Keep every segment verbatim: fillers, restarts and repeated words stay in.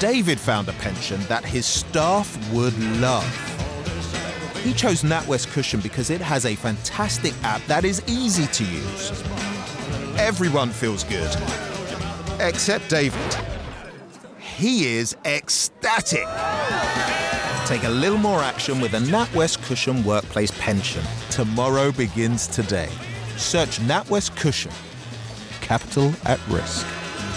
David found a pension that his staff would love. He chose NatWest Cushion because it has a fantastic app that is easy to use. Everyone feels good, except David. He is ecstatic. Take a little more action with a NatWest Cushion workplace pension. Tomorrow begins today. Search NatWest Cushion. Capital at risk.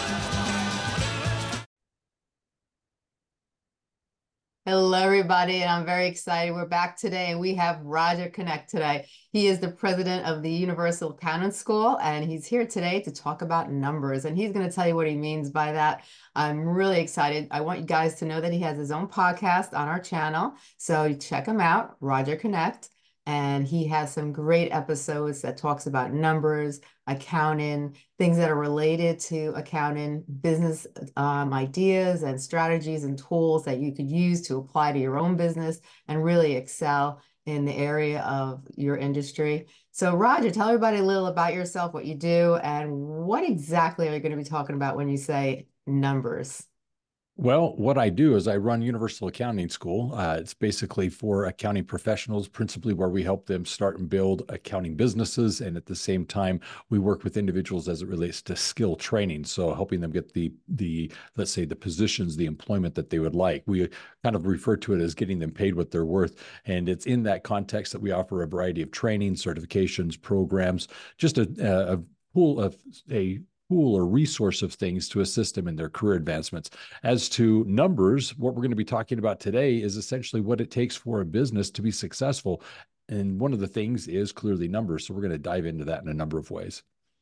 Hello, everybody, and I'm very excited. We're back today, and we have Roger Knecht today. He is the president of the Universal Accounting School, and he's here today to talk about numbers, and he's going to tell you what he means by that. I'm really excited. I want you guys to know that he has his own podcast on our channel, so check him out, Roger Knecht, and he has some great episodes that talks about numbers, accounting, things that are related to accounting, business um, ideas and strategies and tools that you could use to apply to your own business and really excel in the area of your industry. So Roger, tell everybody a little about yourself, what you do, and what exactly are you going to be talking about when you say numbers? Well, what I do is I run Universal Accounting School. Uh, it's basically for accounting professionals, principally where we help them start and build accounting businesses. And at the same time, we work with individuals as it relates to skill training. So helping them get the, the let's say, the positions, the employment that they would like. We kind of refer to it as getting them paid what they're worth. And it's in that context that we offer a variety of training, certifications, programs, just a, a pool of a pool or resource of things to assist them in their career advancements. As to numbers, what we're going to be talking about today is essentially what it takes for a business to be successful. And one of the things is clearly numbers. So we're going to dive into that in a number of ways.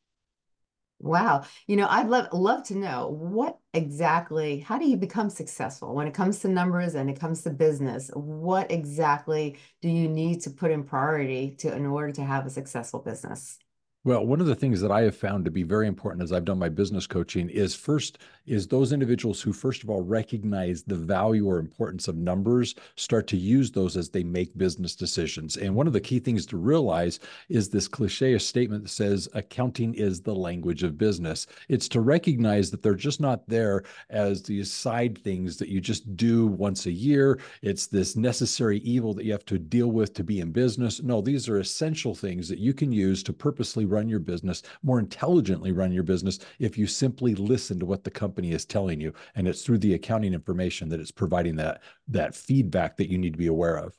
Wow. You know, I'd love love to know what exactly, how do you become successful when it comes to numbers and it comes to business? What exactly do you need to put in priority to in order to have a successful business? Well, one of the things that I have found to be very important as I've done my business coaching is first is those individuals who first of all recognize the value or importance of numbers start to use those as they make business decisions. And one of the key things to realize is this cliche statement that says accounting is the language of business. It's to recognize that they're just not there as these side things that you just do once a year. It's this necessary evil that you have to deal with to be in business. No, these are essential things that you can use to purposely run run your business, more intelligently run your business if you simply listen to what the company is telling you. And it's through the accounting information that it's providing that, that feedback that you need to be aware of.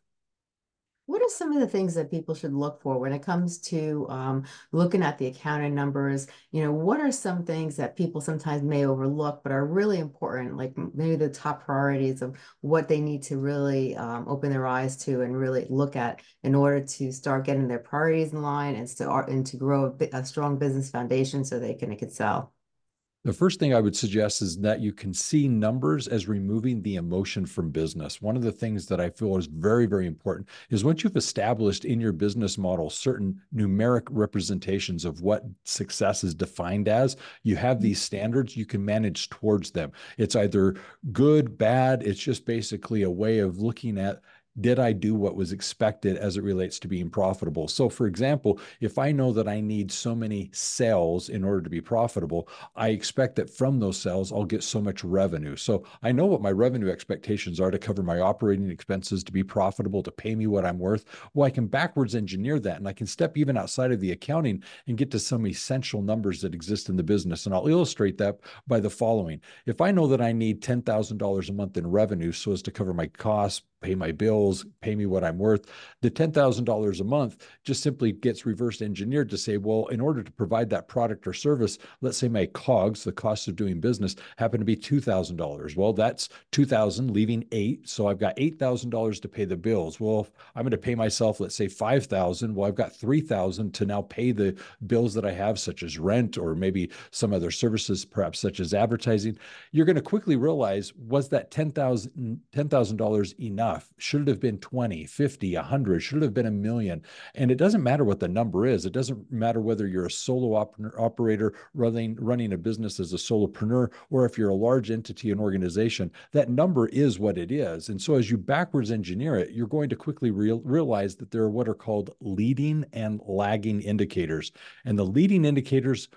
What are some of the things that people should look for when it comes to um, looking at the accounting numbers? You know, what are some things that people sometimes may overlook, but are really important, like maybe the top priorities of what they need to really um, open their eyes to and really look at in order to start getting their priorities in line and to, and to grow a, a strong business foundation so they can excel? The first thing I would suggest is that you can see numbers as removing the emotion from business. One of the things that I feel is very, very important is once you've established in your business model certain numeric representations of what success is defined as, you have these standards, you can manage towards them. It's either good, bad, it's just basically a way of looking at, did I do what was expected as it relates to being profitable? So for example, if I know that I need so many sales in order to be profitable, I expect that from those sales, I'll get so much revenue. So I know what my revenue expectations are to cover my operating expenses, to be profitable, to pay me what I'm worth. Well, I can backwards engineer that and I can step even outside of the accounting and get to some essential numbers that exist in the business. And I'll illustrate that by the following. If I know that I need ten thousand dollars a month in revenue so as to cover my costs, pay my bills, pay me what I'm worth, the ten thousand dollars a month just simply gets reverse engineered to say, well, in order to provide that product or service, let's say my COGS, the cost of doing business, happen to be two thousand dollars. Well, that's two thousand dollars leaving eight. So I've got eight thousand dollars to pay the bills. Well, if I'm going to pay myself, let's say five thousand dollars. Well, I've got three thousand dollars to now pay the bills that I have, such as rent or maybe some other services, perhaps such as advertising. You're going to quickly realize, was that ten thousand dollars enough? Should it have been twenty, fifty, a hundred? Should it have been a million? And it doesn't matter what the number is. It doesn't matter whether you're a solo op operator running, running a business as a solopreneur, or if you're a large entity and organization, that number is what it is. And so as you backwards engineer it, you're going to quickly real, realize that there are what are called leading and lagging indicators. And the leading indicators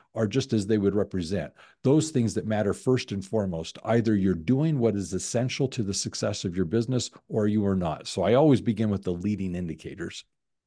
are just as they would represent those things that matter first and foremost. Either you're doing what is essential to the success of your business or you are not. So I always begin with the leading indicators.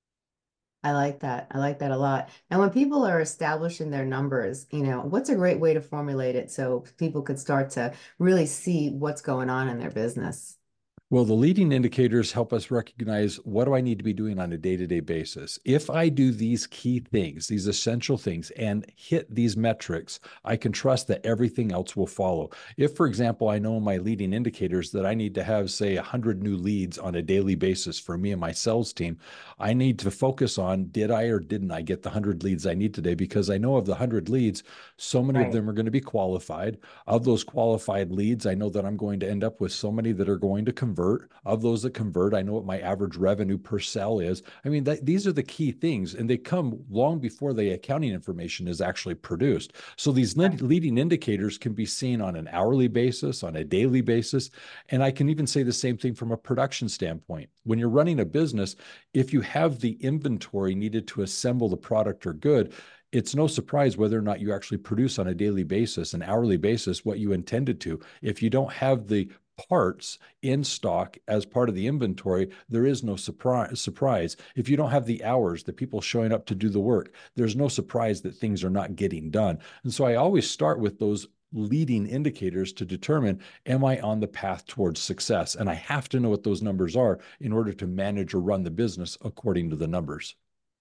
I like that. I like that a lot. And when people are establishing their numbers, you know, what's a great way to formulate it so people could start to really see what's going on in their business? Well, the leading indicators help us recognize what do I need to be doing on a day-to-day basis. If I do these key things, these essential things, and hit these metrics, I can trust that everything else will follow. If, for example, I know in my leading indicators that I need to have, say, one hundred new leads on a daily basis for me and my sales team, I need to focus on, did I or didn't I get the one hundred leads I need today? Because I know of the one hundred leads, so many Right. of them are going to be qualified. Of those qualified leads, I know that I'm going to end up with so many that are going to convert. Of those that convert, I know what my average revenue per sell is. I mean, that, these are the key things, and they come long before the accounting information is actually produced. So these Right. leading indicators can be seen on an hourly basis, on a daily basis, and I can even say the same thing from a production standpoint. When you're running a business, if you have the inventory needed to assemble the product or good, it's no surprise whether or not you actually produce on a daily basis, an hourly basis, what you intended to. If you don't have the parts in stock as part of the inventory, there is no surprise surprise. If you don't have the hours, the people showing up to do the work, there's no surprise that things are not getting done. And so I always start with those leading indicators to determine, am I on the path towards success? And I have to know what those numbers are in order to manage or run the business according to the numbers.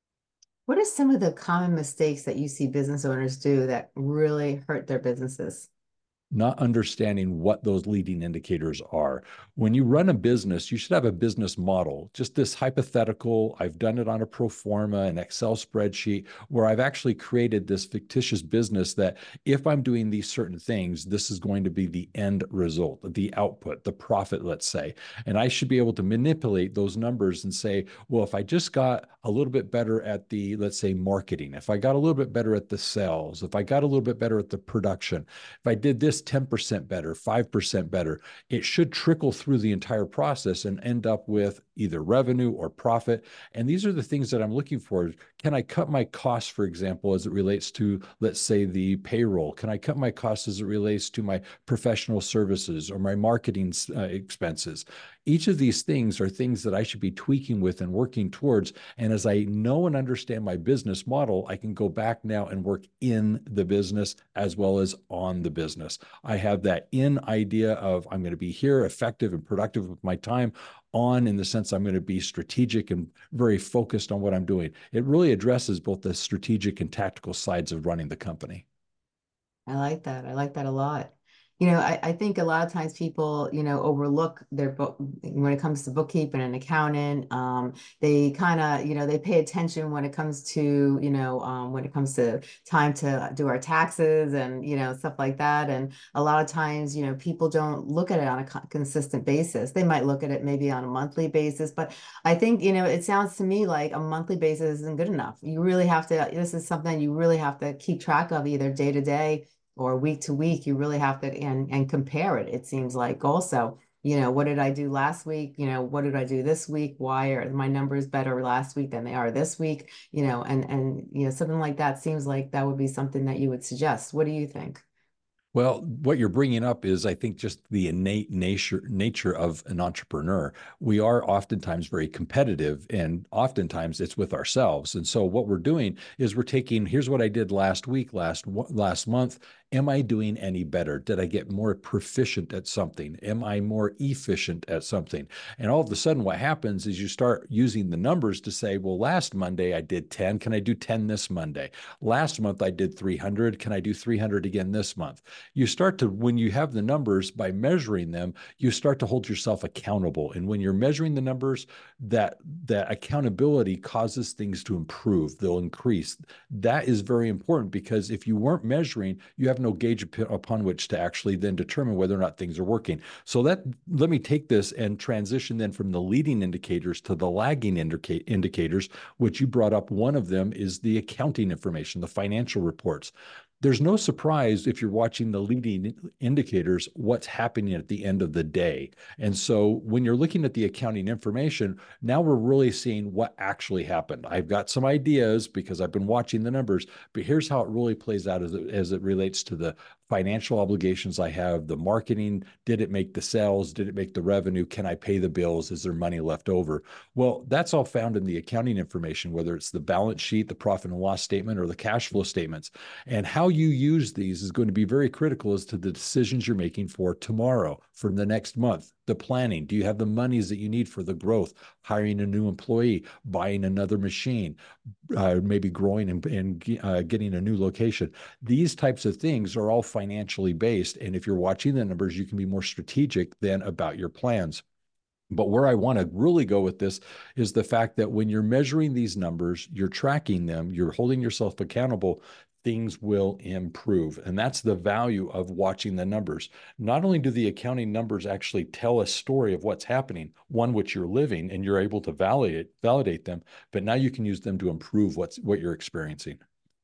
What are some of the common mistakes that you see business owners do that really hurt their businesses? Not understanding what those leading indicators are. When you run a business, you should have a business model, just this hypothetical. I've done it on a pro forma, an Excel spreadsheet, where I've actually created this fictitious business that if I'm doing these certain things, this is going to be the end result, the output, the profit, let's say. And I should be able to manipulate those numbers and say, well, if I just got a little bit better at the, let's say, marketing, if I got a little bit better at the sales, if I got a little bit better at the production, if I did this ten percent better, five percent better, it should trickle through the entire process and end up with either revenue or profit. And these are the things that I'm looking for. Can I cut my costs, for example, as it relates to, let's say, the payroll? Can I cut my costs as it relates to my professional services or my marketing uh, expenses? Each of these things are things that I should be tweaking with and working towards. And as I know and understand my business model, I can go back now and work in the business as well as on the business. I have that in idea of I'm going to be here, effective and productive with my time. On in the sense I'm going to be strategic and very focused on what I'm doing. It really addresses both the strategic and tactical sides of running the company. I like that. I like that a lot. You know, I, I think a lot of times people, you know, overlook their book when it comes to bookkeeping and accounting. Um, they kind of, you know, they pay attention when it comes to, you know, um, when it comes to time to do our taxes and, you know, stuff like that. And a lot of times, you know, people don't look at it on a co- consistent basis. They might look at it maybe on a monthly basis, but I think, you know, it sounds to me like a monthly basis isn't good enough. You really have to, this is something you really have to keep track of either day to day or week to week. You really have to and and compare it. It seems like also, you know, what did I do last week? You know, what did I do this week? Why are my numbers better last week than they are this week? You know, and and you know, something like that seems like that would be something that you would suggest. What do you think? Well, what you're bringing up is, I think, just the innate nature nature of an entrepreneur. We are oftentimes very competitive, and oftentimes it's with ourselves. And so, what we're doing is we're taking, here's what I did last week, last last month. Am I doing any better? Did I get more proficient at something? Am I more efficient at something? And all of a sudden, what happens is you start using the numbers to say, well, last Monday I did ten. Can I do ten this Monday? Last month I did three hundred. Can I do three hundred again this month? You start to, when you have the numbers, by measuring them, you start to hold yourself accountable. And when you're measuring the numbers, that, that accountability causes things to improve. They'll increase. That is very important, because if you weren't measuring, you have no gauge upon which to actually then determine whether or not things are working. So that, let me take this and transition then from the leading indicators to the lagging indica- indicators, which you brought up. One of them is the accounting information, the financial reports. there's no surprise if you're watching the leading indicators, what's happening at the end of the day. And so when you're looking at the accounting information, now we're really seeing what actually happened. I've got some ideas because I've been watching the numbers, but here's how it really plays out as it, as it relates to the financial obligations I have, the marketing. Did it make the sales? Did it make the revenue? Can I pay the bills? Is there money left over? Well, that's all found in the accounting information, whether it's the balance sheet, the profit and loss statement, or the cash flow statements. And how you use these is going to be very critical as to the decisions you're making for tomorrow, for the next month. The planning. Do you have the monies that you need for the growth? Hiring a new employee, buying another machine, uh, maybe growing and, and uh, getting a new location. These types of things are all financially based. And if you're watching the numbers, you can be more strategic then about your plans. But where I want to really go with this is the fact that when you're measuring these numbers, you're tracking them, you're holding yourself accountable, things will improve. And that's the value of watching the numbers. Not only do the accounting numbers actually tell a story of what's happening, one which you're living, and you're able to validate, validate them, but now you can use them to improve what's, what you're experiencing.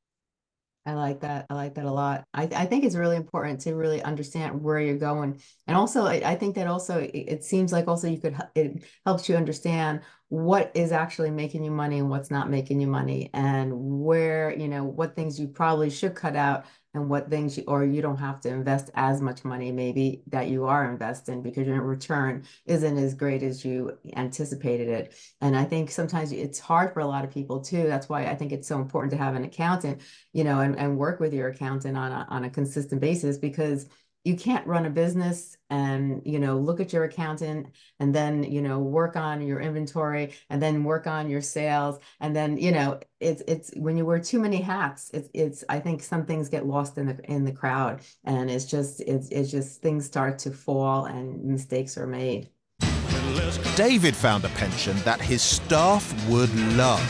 I like that. I like that a lot. I, I think it's really important to really understand where you're going. And also, I, I think that also, it, it seems like also you could, it helps you understand what is actually making you money and what's not making you money, and where, you know, what things you probably should cut out and what things you, or you don't have to invest as much money maybe that you are investing because your return isn't as great as you anticipated it. And I think sometimes it's hard for a lot of people too. That's why I think it's so important to have an accountant, you know, and, and work with your accountant on a, on a consistent basis, because you can't run a business and, you know, look at your accountant and then, you know, work on your inventory and then work on your sales. And then, you know, it's, it's when you wear too many hats, it's, it's, I think some things get lost in the, in the crowd, and it's just, it's, it's just things start to fall and mistakes are made. David found a pension that his staff would love.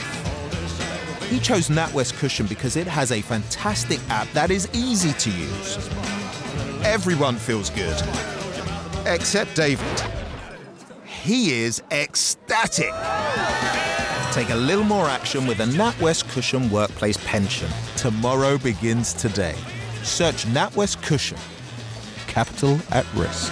He chose NatWest Cushion because it has a fantastic app that is easy to use. Everyone feels good, except David. He is ecstatic. Take a little more action with a NatWest Cushion Workplace Pension. Tomorrow begins today. Search NatWest Cushion. Capital at risk.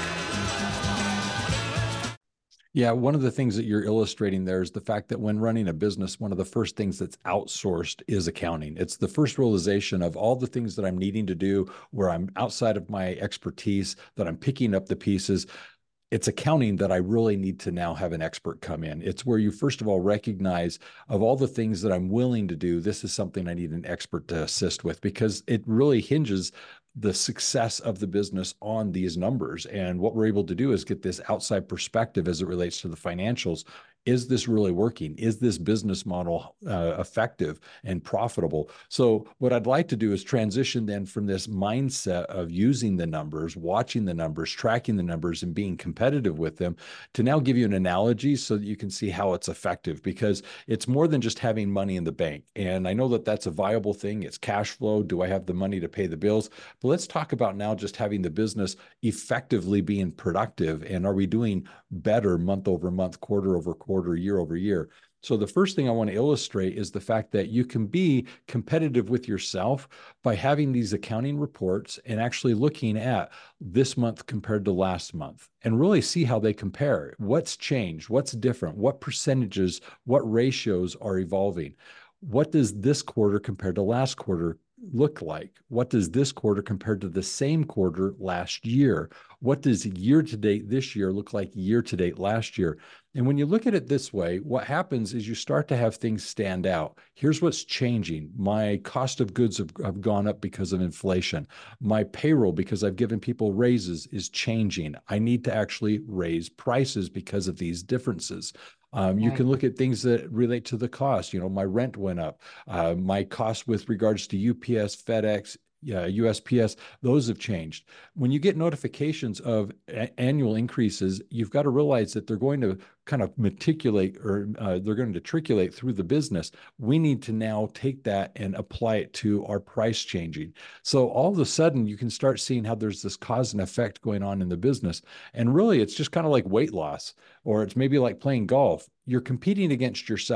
Yeah, one of the things that you're illustrating there is the fact that when running a business, one of the first things that's outsourced is accounting. It's the first realization of all the things that I'm needing to do where I'm outside of my expertise, that I'm picking up the pieces. It's accounting that I really need to now have an expert come in. It's where you, first of all, recognize of all the things that I'm willing to do, this is something I need an expert to assist with, because it really hinges the success of the business on these numbers. And what we're able to do is get this outside perspective as it relates to the financials. Is this really working? Is this business model uh, effective and profitable? So what I'd like to do is transition then from this mindset of using the numbers, watching the numbers, tracking the numbers, and being competitive with them, to now give you an analogy so that you can see how it's effective, because it's more than just having money in the bank. And I know that that's a viable thing. It's cash flow. Do I have the money to pay the bills? But let's talk about now just having the business effectively being productive. And are we doing better month over month, quarter over quarter, year over year? So the first thing I want to illustrate is the fact that you can be competitive with yourself by having these accounting reports and actually looking at this month compared to last month and really see how they compare. What's changed? What's different? What percentages, what ratios are evolving? What does this quarter compared to last quarter look like? What does this quarter compared to the same quarter last year? What does year to date this year look like year to date last year? And when you look at it this way, what happens is you start to have things stand out. Here's what's changing. My cost of goods have, have gone up because of inflation. My payroll, because I've given people raises, is changing. I need to actually raise prices because of these differences. Um, you Right. can look at things that relate to the cost. You know, my rent went up. Uh, my cost with regards to U P S, FedEx, uh, U S P S, those have changed. When you get notifications of a- annual increases, you've got to realize that they're going to kind of matriculate, or uh, they're going to matriculate through the business. We need to now take that and apply it to our price changing. So all of a sudden, you can start seeing how there's this cause and effect going on in the business. And really, it's just kind of like weight loss, or it's maybe like playing golf. You're competing against yourself.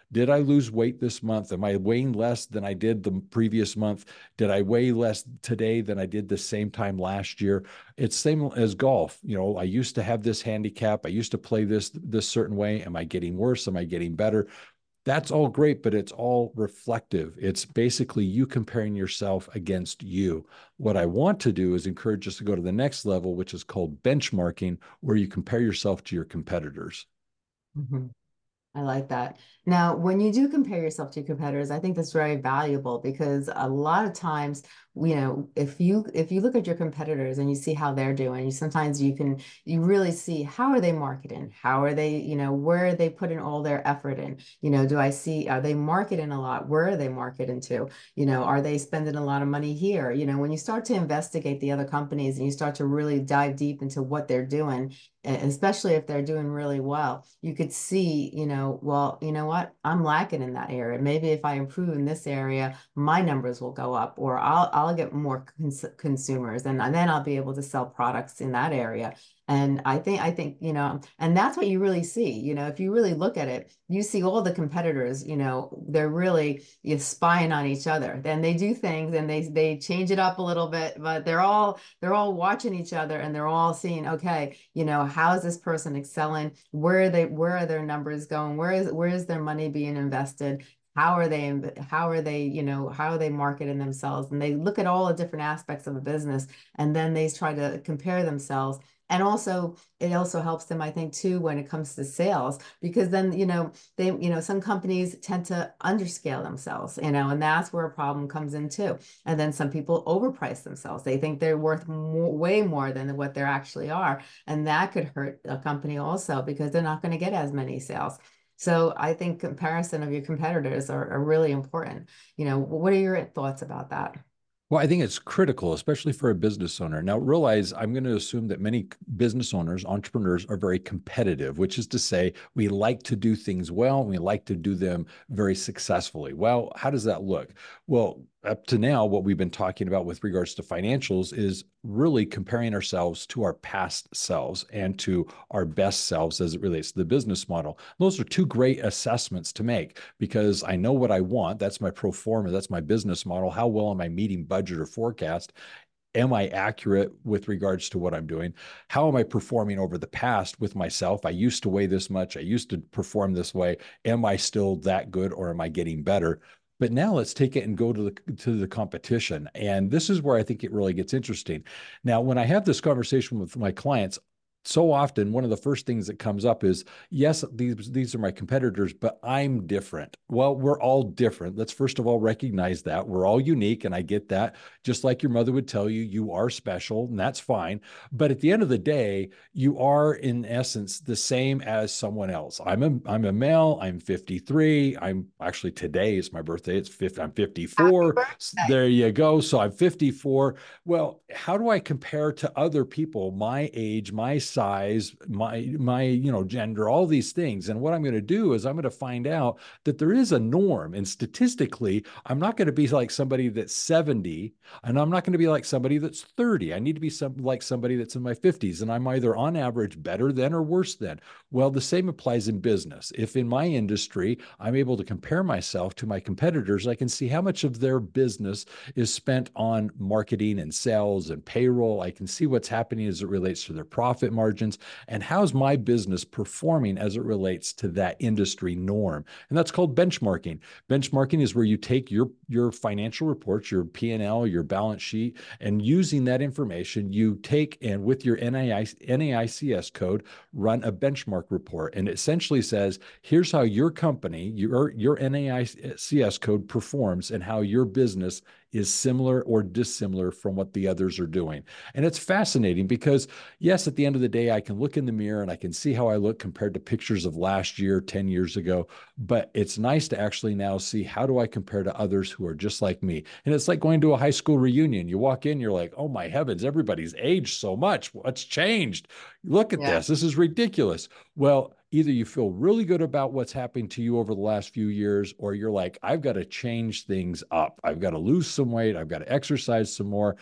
Did I lose weight this month? Am I weighing less than I did the previous month? Did I weigh less today than I did the same time last year? It's same as golf. You know, I used to have this handicap. I used to play this this certain way. Am I getting worse? Am I getting better? That's all great, but it's all reflective. It's basically you comparing yourself against you. What I want to do is encourage us to go to the next level, which is called benchmarking, where you compare yourself to your competitors. Mm-hmm. I like that. Now, when you do compare yourself to your competitors, I think that's very valuable because a lot of times, you know, if you if you look at your competitors and you see how they're doing, you, sometimes you can you really see how are they marketing? How are they, you know, where are they putting all their effort in? You know, do I see, are they marketing a lot? Where are they marketing to? You know, are they spending a lot of money here? You know, when you start to investigate the other companies and you start to really dive deep into what they're doing, especially if they're doing really well, you could see, you know, well, you know what, I'm lacking in that area. Maybe if I improve in this area, my numbers will go up, or I'll I'll get more cons consumers, and, and then I'll be able to sell products in that area. And I think, I think, you know, and that's what you really see. You know, if you really look at it, you see all the competitors, you know, they're really you spying on each other. Then they do things and they they change it up a little bit, but they're all they're all watching each other and they're all seeing, okay, you know, how is this person excelling? Where are they, where are their numbers going? Where is where is their money being invested? How are they, how are they, you know, how are they marketing themselves? And they look at all the different aspects of a business, and then they try to compare themselves. And also, it also helps them, I think, too, when it comes to sales, because then, you know, they, you know, some companies tend to underscale themselves, you know, and that's where a problem comes in too. And then some people overprice themselves. They think they're worth more, way more than what they actually are. And that could hurt a company also because they're not going to get as many sales. So I think comparison of your competitors are, are really important. You know, what are your thoughts about that? Well, I think it's critical, especially for a business owner. Now, realize I'm going to assume that many business owners, entrepreneurs are very competitive, which is to say we like to do things well, and we like to do them very successfully. Well, how does that look? Well, up to now, what we've been talking about with regards to financials is really comparing ourselves to our past selves and to our best selves as it relates to the business model. Those are two great assessments to make because I know what I want. That's my pro forma. That's my business model. How well am I meeting budget or forecast? Am I accurate with regards to what I'm doing? How am I performing over the past with myself? I used to weigh this much. I used to perform this way. Am I still that good or am I getting better? But now let's take it and go to the to the competition. And this is where I think it really gets interesting. Now, when I have this conversation with my clients, so often one of the first things that comes up is, yes, these these are my competitors, but I'm different. Well, we're all different. Let's first of all recognize that we're all unique, and I get that. Just like your mother would tell you, you are special, and that's fine. But at the end of the day, you are in essence the same as someone else. I'm a I'm a male. I'm fifty-three. I'm actually today is my birthday. It's fifty. I'm fifty-four. There you go. So I'm fifty-four. Well, how do I compare to other people my age, my size, my my you know gender, all these things? And what I'm going to do is I'm going to find out that there is a norm, and statistically I'm not going to be like somebody that's seventy, and I'm not going to be like somebody that's thirty. I need to be some like somebody that's in my fifties, and I'm either on average better than or worse than. Well, the same applies in business. If in my industry I'm able to compare myself to my competitors, I can see how much of their business is spent on marketing and sales and payroll. I can see what's happening as it relates to their profit margins, and how's my business performing as it relates to that industry norm. And that's called benchmarking. Benchmarking is where you take your your financial reports, your P and L, your balance sheet, and using that information, you take and with your N A I C S code, run a benchmark report. And it essentially says, here's how your company, your, your N A I C S code performs and how your business is similar or dissimilar from what the others are doing. And it's fascinating because, yes, at the end of the day, I can look in the mirror and I can see how I look compared to pictures of last year, ten years ago. But it's nice to actually now see, how do I compare to others who are just like me? And it's like going to a high school reunion. You walk in, you're like, oh my heavens, everybody's aged so much. What's changed? Look at yeah. this. This is ridiculous. Well, either you feel really good about what's happening to you over the last few years, or you're like, I've got to change things up. I've got to lose some weight. I've got to exercise some more.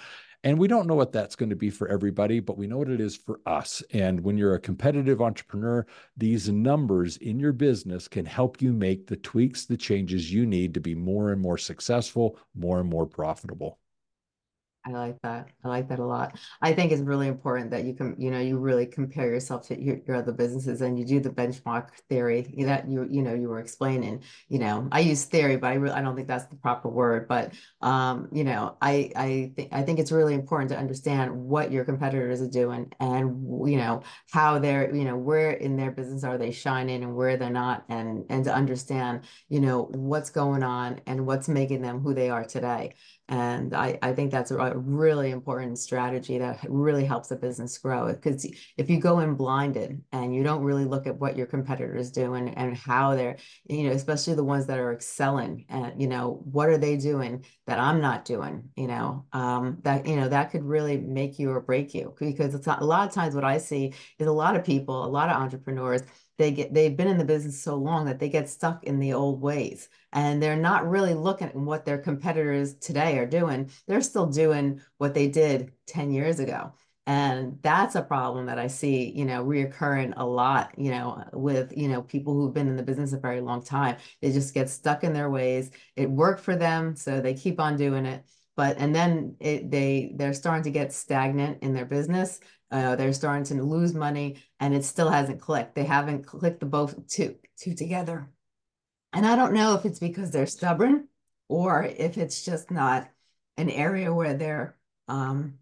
And we don't know what that's going to be for everybody, but we know what it is for us. And when you're a competitive entrepreneur, these numbers in your business can help you make the tweaks, the changes you need to be more and more successful, more and more profitable. I like that. I like that a lot. I think it's really important that you can, you know, you really compare yourself to your, your other businesses and you do the benchmark theory that you, you know, you were explaining. You know, I use theory, but I really, I don't think that's the proper word. But, um, you know, I, I think, I think it's really important to understand what your competitors are doing and, you know, how they're, you know, where in their business are they shining and where they're not, and, and to understand, you know, what's going on and what's making them who they are today. And I, I think that's a really important strategy that really helps a business grow. Because if you go in blinded and you don't really look at what your competitors do and, and how they're, you know, especially the ones that are excelling, and, you know, what are they doing that I'm not doing, you know, um, that, you know, that could really make you or break you. Because it's not, a lot of times what I see is a lot of people, a lot of entrepreneurs, they get, they've been in the business so long that they get stuck in the old ways and they're not really looking at what their competitors today are doing. They're still doing what they did ten years ago. And that's a problem that I see, you know, reoccurring a lot, you know, with, you know, people who've been in the business a very long time. They just get stuck in their ways. It worked for them, so they keep on doing it. But, and then it, they, they're starting to get stagnant in their business. Uh, they're starting to lose money and it still hasn't clicked. They haven't clicked the both two, two together. And I don't know if it's because they're stubborn or if it's just not an area where they're um,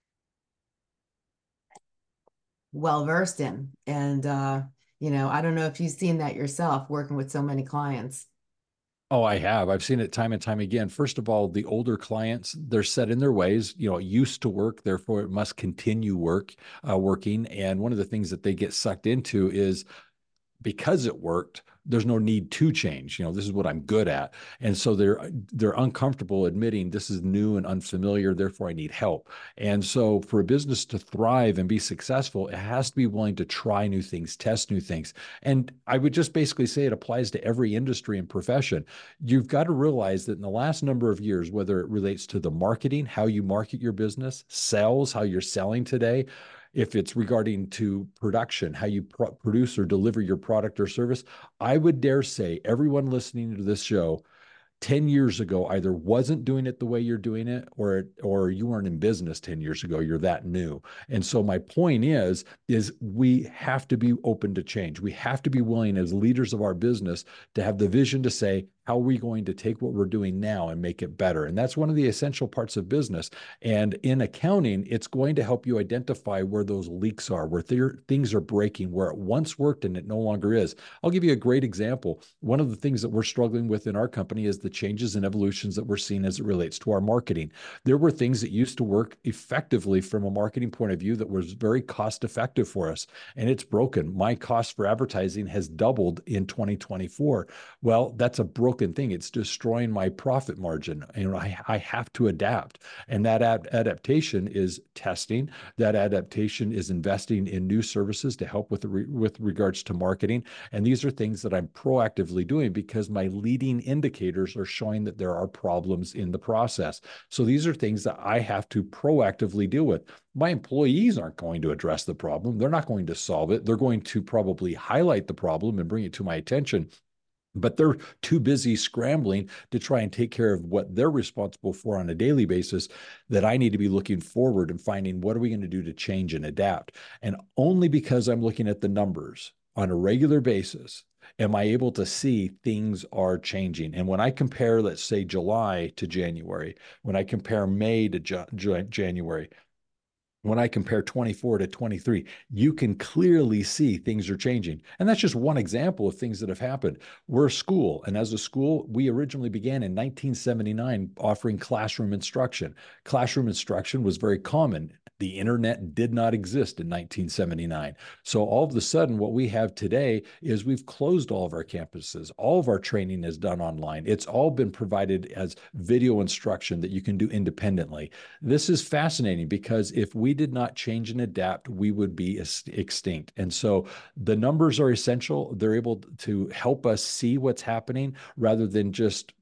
well versed in. And, uh, you know, I don't know if you've seen that yourself working with so many clients. Oh, I have. I've seen it time and time again. First of all, the older clients, they're set in their ways. You know, it used to work, therefore it must continue work, uh, working. And one of the things that they get sucked into is because it worked, there's no need to change. You know, this is what I'm good at. And so they're they're uncomfortable admitting this is new and unfamiliar, therefore I need help. And so for a business to thrive and be successful, it has to be willing to try new things, test new things. And I would just basically say it applies to every industry and profession. You've got to realize that in the last number of years, whether it relates to the marketing, how you market your business, sales, how you're selling today, if it's regarding to production, how you pro- produce or deliver your product or service, I would dare say everyone listening to this show ten years ago either wasn't doing it the way you're doing it, or or you weren't in business ten years ago. You're that new. And so my point is, is we have to be open to change. We have to be willing as leaders of our business to have the vision to say, how are we going to take what we're doing now and make it better? And that's one of the essential parts of business. And in accounting, it's going to help you identify where those leaks are, where th- things are breaking, where it once worked and it no longer is. I'll give you a great example. One of the things that we're struggling with in our company is the changes and evolutions that we're seeing as it relates to our marketing. There were things that used to work effectively from a marketing point of view that was very cost effective for us, and it's broken. My cost for advertising has doubled in twenty twenty-four. Well, that's a broken thing. It's destroying my profit margin. And I, I have to adapt. And that ad- adaptation is testing. That adaptation is investing in new services to help with, re- with regards to marketing. And these are things that I'm proactively doing because my leading indicators are showing that there are problems in the process. So these are things that I have to proactively deal with. My employees aren't going to address the problem. They're not going to solve it. They're going to probably highlight the problem and bring it to my attention. But they're too busy scrambling to try and take care of what they're responsible for on a daily basis, that I need to be looking forward and finding what are we going to do to change and adapt. And only because I'm looking at the numbers on a regular basis am I able to see things are changing. And when I compare, let's say, July to January, when I compare May to J- January, when I compare twenty-four to twenty-three, you can clearly see things are changing. And that's just one example of things that have happened. We're a school, and as a school, we originally began in nineteen seventy-nine offering classroom instruction. Classroom instruction was very common. The internet did not exist in nineteen seventy-nine. So all of a sudden, what we have today is we've closed all of our campuses. All of our training is done online. It's all been provided as video instruction that you can do independently. This is fascinating because if we did not change and adapt, we would be extinct. And so the numbers are essential. They're able to help us see what's happening rather than just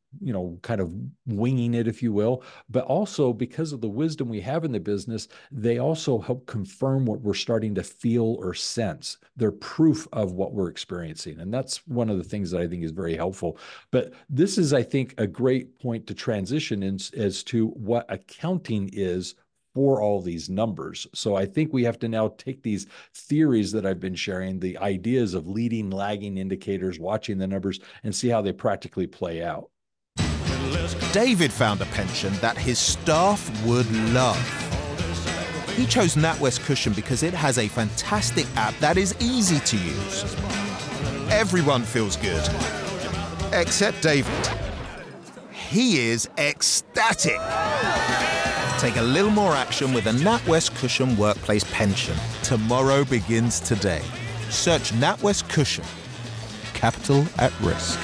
you know, kind of winging it, if you will, but also because of the wisdom we have in the business, they also help confirm what we're starting to feel or sense. They're proof of what we're experiencing. And that's one of the things that I think is very helpful. But this is, I think, a great point to transition in as to what accounting is for all these numbers. So I think we have to now take these theories that I've been sharing, the ideas of leading, lagging indicators, watching the numbers, and see how they practically play out. David found a pension that his staff would love. He chose NatWest Cushion because it has a fantastic app that is easy to use. Everyone feels good, except David. He is ecstatic. Take a little more action with a NatWest Cushion Workplace Pension. Tomorrow begins today. Search NatWest Cushion. Capital at risk.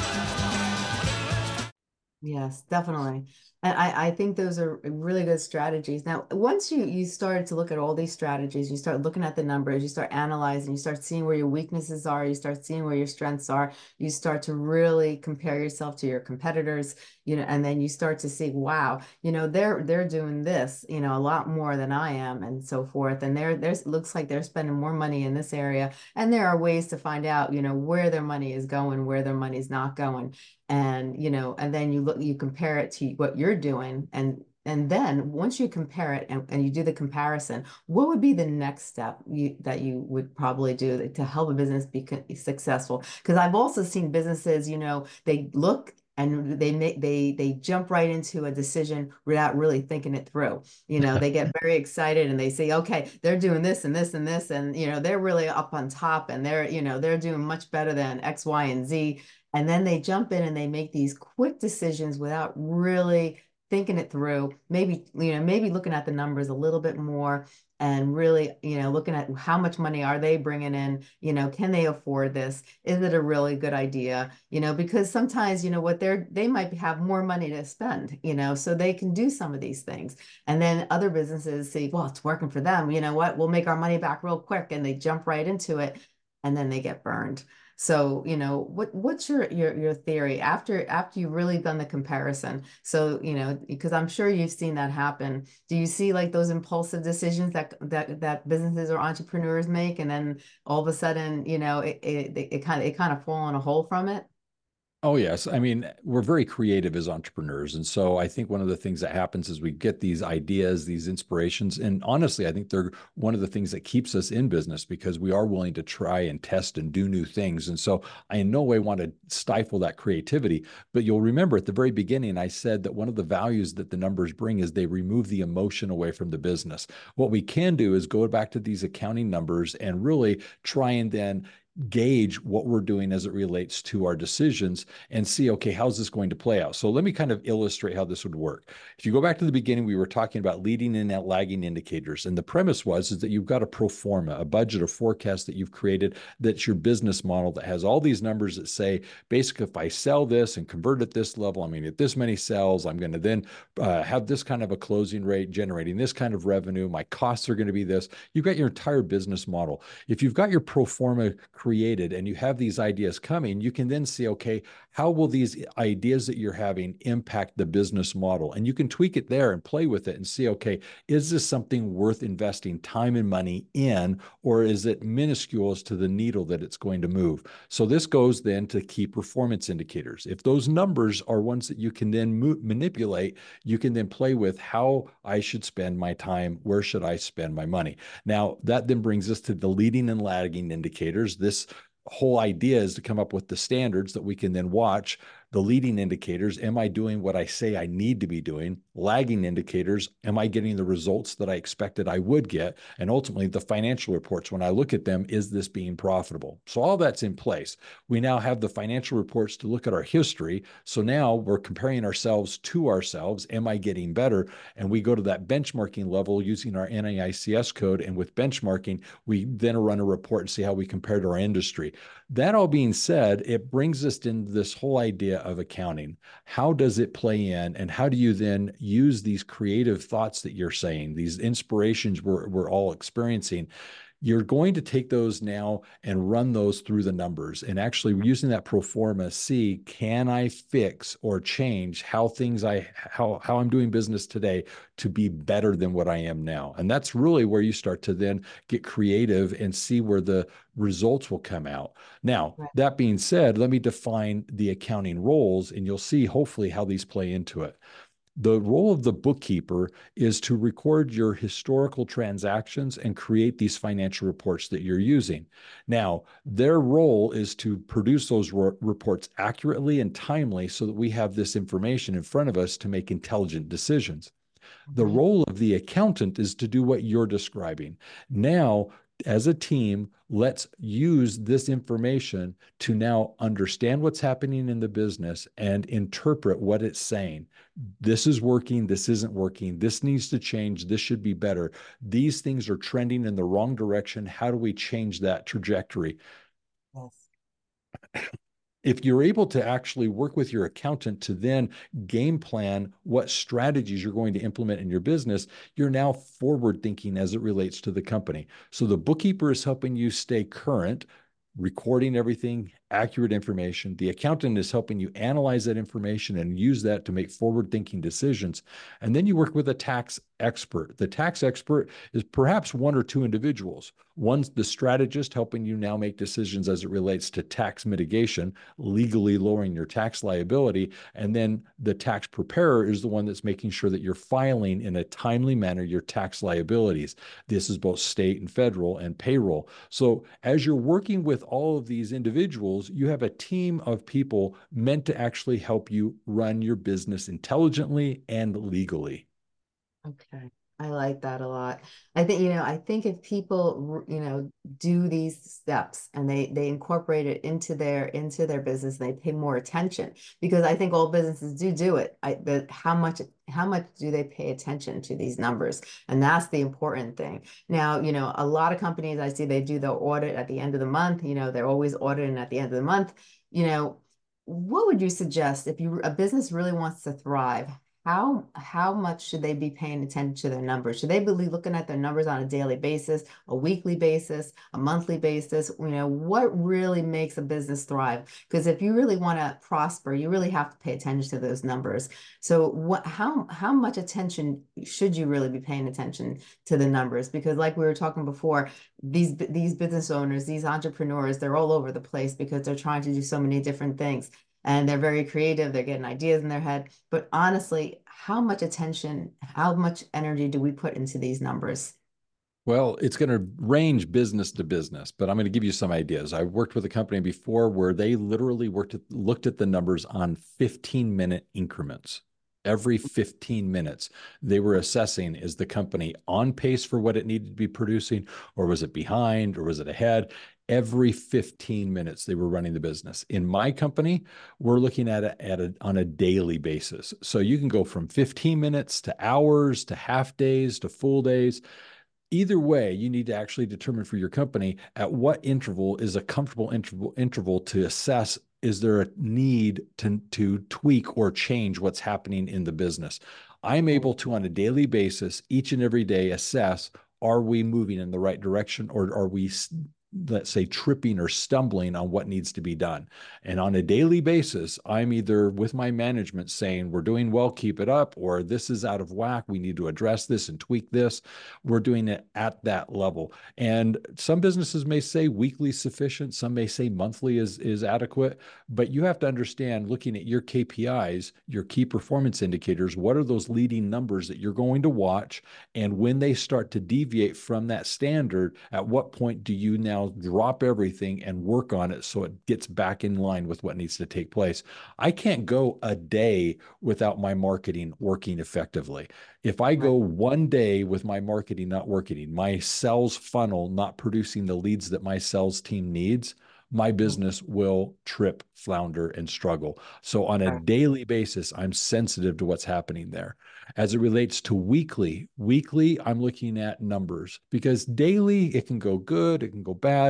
Yes, definitely. And I, I think those are really good strategies. Now, once you you started to look at all these strategies, you start looking at the numbers, you start analyzing, you start seeing where your weaknesses are, you start seeing where your strengths are, you start to really compare yourself to your competitors, you know, and then you start to see, wow, you know, they're they're doing this, you know, a lot more than I am, and so forth. And there there's looks like they're spending more money in this area. And there are ways to find out, you know, where their money is going, where their money is not going. And, you know, and then you look, you compare it to what you're doing. And, and then once you compare it and, and you do the comparison, what would be the next step you, that you would probably do to help a business be successful? Because I've also seen businesses, you know, they look and they make, they, they jump right into a decision without really thinking it through. You know, they get very excited and they say, okay, they're doing this and this and this, and, you know, they're really up on top, and they're, you know, they're doing much better than X, Y, and Z. And then they jump in and they make these quick decisions without really thinking it through. Maybe, you know, maybe looking at the numbers a little bit more and really, you know, looking at how much money are they bringing in? You know, can they afford this? Is it a really good idea? You know, because sometimes, you know, what they're, they might have more money to spend, you know, so they can do some of these things. And then other businesses say, well, it's working for them. You know what? We'll make our money back real quick. And they jump right into it, and then they get burned. So, you know, what what's your your your theory after after you've really done the comparison? So, you know, because I'm sure you've seen that happen. Do you see like those impulsive decisions that that that businesses or entrepreneurs make, and then all of a sudden, you know, it it, it kind of it kind of fall in a hole from it? Oh, yes. I mean, we're very creative as entrepreneurs. And so I think one of the things that happens is we get these ideas, these inspirations. And honestly, I think they're one of the things that keeps us in business, because we are willing to try and test and do new things. And so I in no way want to stifle that creativity. But you'll remember at the very beginning, I said that one of the values that the numbers bring is they remove the emotion away from the business. What we can do is go back to these accounting numbers and really try and then gauge what we're doing as it relates to our decisions and see, okay, how's this going to play out? So let me kind of illustrate how this would work. If you go back to the beginning, we were talking about leading and lagging indicators. And the premise was is that you've got a pro forma, a budget, a forecast that you've created that's your business model that has all these numbers that say, basically, if I sell this and convert at this level, I'm going to get this many sales. I'm going to then uh, have this kind of a closing rate, generating this kind of revenue. My costs are going to be this. You've got your entire business model. If you've got your pro forma created and you have these ideas coming, you can then see, okay, how will these ideas that you're having impact the business model? And you can tweak it there and play with it and see, okay, is this something worth investing time and money in, or is it minuscule as to the needle that it's going to move? So this goes then to key performance indicators. If those numbers are ones that you can then mo- manipulate, you can then play with how I should spend my time, where should I spend my money? Now, that then brings us to the leading and lagging indicators. This whole idea is to come up with the standards that we can then watch. The leading indicators, am I doing what I say I need to be doing? Lagging indicators, am I getting the results that I expected I would get? And ultimately, the financial reports, when I look at them, is this being profitable? So all that's in place. We now have the financial reports to look at our history. So now we're comparing ourselves to ourselves. Am I getting better? And we go to that benchmarking level using our N A I C S code. And with benchmarking, we then run a report and see how we compare to our industry. That all being said, it brings us into this whole idea of accounting. How does it play in, and how do you then use these creative thoughts that you're saying, these inspirations we're, we're all experiencing? You're going to take those now and run those through the numbers and actually using that pro forma, see, can I fix or change how things I, how, how I'm doing business today to be better than what I am now? And that's really where you start to then get creative and see where the results will come out. Now, Right. that being said, let me define the accounting roles and you'll see hopefully how these play into it. The role of the bookkeeper is to record your historical transactions and create these financial reports that you're using. Now, their role is to produce those reports accurately and timely so that we have this information in front of us to make intelligent decisions. The Mhm. role of the accountant is to do what you're describing. Now, as a team, let's use this information to now understand what's happening in the business and interpret what it's saying. This is working, this isn't working, this needs to change, this should be better. These things are trending in the wrong direction. How do we change that trajectory? Yes. If you're able to actually work with your accountant to then game plan what strategies you're going to implement in your business, you're now forward thinking as it relates to the company. So the bookkeeper is helping you stay current, recording everything, accurate information. The accountant is helping you analyze that information and use that to make forward thinking decisions. And then you work with a tax expert. The tax expert is perhaps one or two individuals. One's the strategist helping you now make decisions as it relates to tax mitigation, legally lowering your tax liability. And then the tax preparer is the one that's making sure that you're filing in a timely manner your tax liabilities. This is both state and federal and payroll. So as you're working with all of these individuals, you have a team of people meant to actually help you run your business intelligently and legally. Okay. I like that a lot. I think, you know, I think if people, you know, do these steps and they they incorporate it into their into their business, they pay more attention because I think all businesses do do it. I, but how much how much do they pay attention to these numbers? And that's the important thing. Now, you know, a lot of companies I see they do the audit at the end of the month. You know, they're always auditing at the end of the month. You know, what would you suggest if you a business really wants to thrive? How how much should they be paying attention to their numbers? Should they be looking at their numbers on a daily basis, a weekly basis, a monthly basis? You know, what really makes a business thrive? Because if you really want to prosper, you really have to pay attention to those numbers. So what how how much attention should you really be paying attention to the numbers? Because like we were talking before, these these business owners, these entrepreneurs, they're all over the place because they're trying to do so many different things and they're very creative. They're getting ideas in their head. But honestly, how much attention, how much energy do we put into these numbers? Well, it's going to range business to business, but I'm going to give you some ideas. I worked with a company before where they literally worked at, looked at the numbers on fifteen minute increments. Every fifteen minutes, they were assessing, is the company on pace for what it needed to be producing, or was it behind, or was it ahead? Every fifteen minutes, they were running the business. In my company, we're looking at it at a, on a daily basis. So you can go from fifteen minutes to hours to half days to full days. Either way, you need to actually determine for your company at what interval is a comfortable interval, interval to assess, is there a need to, to tweak or change what's happening in the business? I'm able to, on a daily basis, each and every day, assess, are we moving in the right direction, or are we, let's say, tripping or stumbling on what needs to be done? And on a daily basis, I'm either with my management saying, we're doing well, keep it up, or this is out of whack, we need to address this and tweak this. We're doing it at that level. And some businesses may say weekly sufficient, some may say monthly is, is adequate, but you have to understand, looking at your K P Is, your key performance indicators, what are those leading numbers that you're going to watch? And when they start to deviate from that standard, at what point do you now drop everything and work on it so it gets back in line with what needs to take place? I can't go a day without my marketing working effectively. If I go one day with my marketing not working, my sales funnel not producing the leads that my sales team needs, my business will trip, flounder, and struggle. So on a daily basis, I'm sensitive to what's happening there. As it relates to weekly, weekly, I'm looking at numbers, because daily, it can go good, it can go bad.